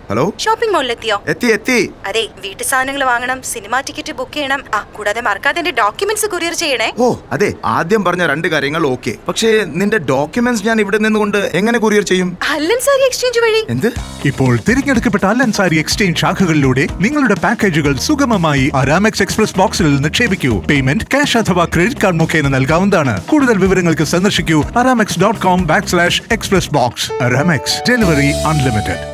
Hello, shopping മോളിലെത്തിയോ? എത്തി. അതെ, വീട്ടു സാധനങ്ങൾ വാങ്ങണം, സിനിമാ ടിക്കറ്റ് ബുക്ക് ചെയ്യണം, കൂടാതെ മറക്കാതെ എന്റെ ഡോക്യുമെന്റ്സ് കൊറിയർ ചെയ്യണേ. ഓ അതെ, ആദ്യം പറഞ്ഞ 2 കാര്യങ്ങൾ ഓക്കെ. പക്ഷേ നിന്റെ ഡോക്യുമെന്റ്സ് ഞാൻ ഇവിടെ നിന്നുകൊണ്ട് എങ്ങനെ കൊറിയർ ചെയ്യും? അല്ലൻസാരി എക്സ്ചേഞ്ച് വഴി. എന്ത്? ഇപ്പോൾ തിരഞ്ഞെടുക്കപ്പെട്ട അല്ലൻസാരി എക്സ്ചേഞ്ച് ശാഖകളിലൂടെ നിങ്ങളുടെ പാക്കേജുകൾ സുഗമമായി അരാമെക്സ് എക്സ്പ്രസ് ബോക്സിൽ നിക്ഷേപിക്കൂ. പേയ്മെന്റ് ക്യാഷ് അഥവാ ക്രെഡിറ്റ് കാർഡ് മുഖേന നൽകാവുന്നതാണ്. കൂടുതൽ വിവരങ്ങൾക്ക് സന്ദർശിക്കൂ aramex.com/expressbox. Aramex, delivery unlimited.